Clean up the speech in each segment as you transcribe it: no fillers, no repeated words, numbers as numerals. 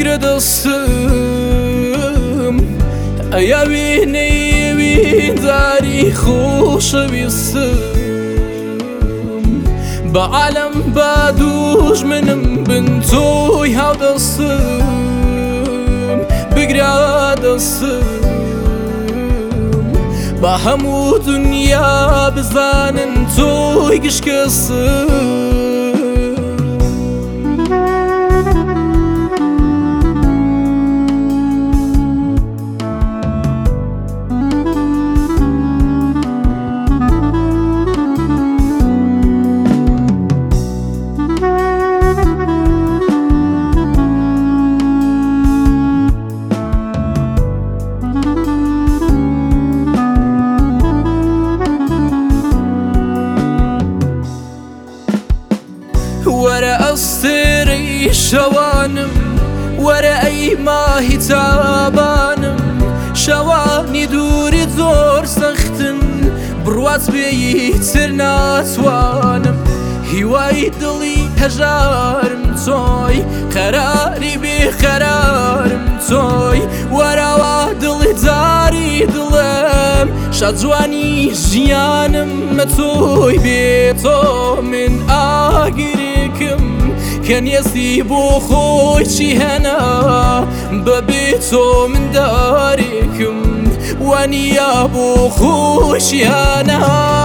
بگرە دەستم ئەیا وێنەی داری خۆشەویستم بە عالەم بە دوژمنم بن تۆی هاودەستم بگرە دەستم بە هەموو دونیا بزانن تۆی گشکەستم وەرە ئەستێرەی شەوانم وەرە ئەی ماهی تابانم شەوانی دووری زۆر سەختن بڕوات بێیتر ناتوانم هیوای دڵی هەژارم تۆی قەراری بێقەرارم تۆی وەرەوە دڵی داری دڵم شەجوانی ژیانم مە تۆی بێتۆ من ئاگرێکم کە نیەستی بۆ خۆی چی هەنا بەبێ تۆ من دارێکم وانیە بۆ خۆشی هەنا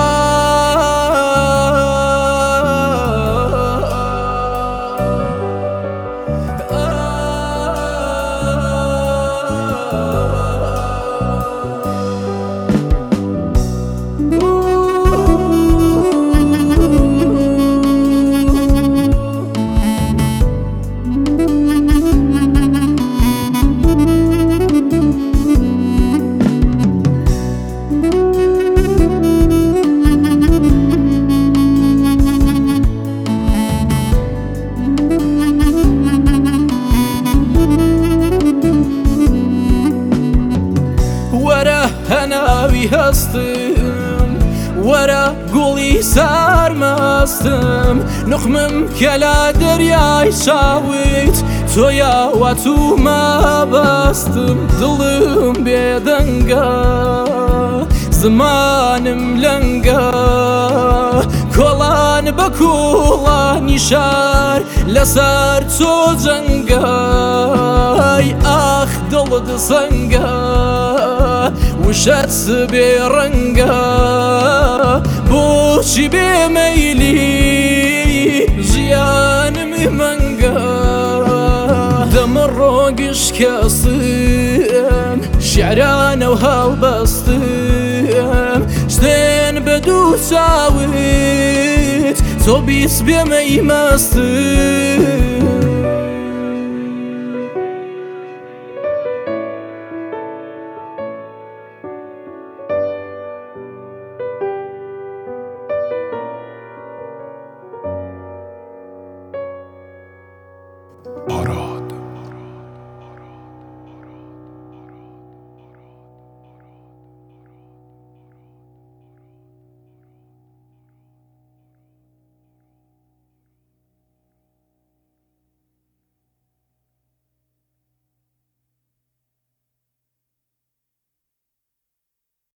وەرە هەناوی هەستم وەرە گوڵی سارمەستم نوخمم کە لە دەریای چاوت تۆیە واتومە بەستم دڵم بێدەنگە زمانم لەنگە کۆڵان بە کوڵانی شار لەسەر تۆ جەنگە ئاخ دڵت سەنگە وشەت بێڕەنگە بۆچی بێمەیلی ژیانم مەنگە دەمە ڕۆگشکەسم شیعرانە و هەڵبەستم شتێن بە دوو چاوت تۆ بیست بێمەی مەستم